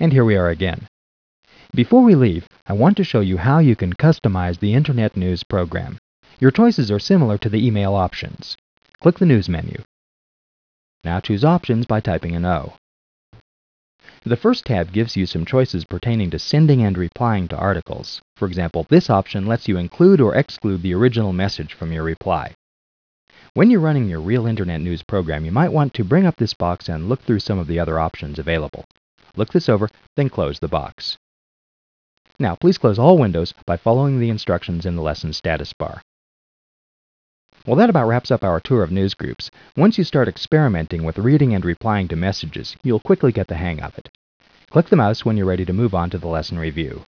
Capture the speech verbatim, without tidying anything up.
And here we are again. Before we leave, I want to show you how you can customize the Internet News program. Your choices are similar to the email options. Click the News menu. Now choose Options by typing an O. The first tab gives you some choices pertaining to sending and replying to articles. For example, this option lets you include or exclude the original message from your reply. When you're running your real Internet News program, you might want to bring up this box and look through some of the other options available. Look this over, then close the box. Now, please close all windows by following the instructions in the lesson status bar. Well, that about wraps up our tour of newsgroups. Once you start experimenting with reading and replying to messages, you'll quickly get the hang of it. Click the mouse when you're ready to move on to the lesson review.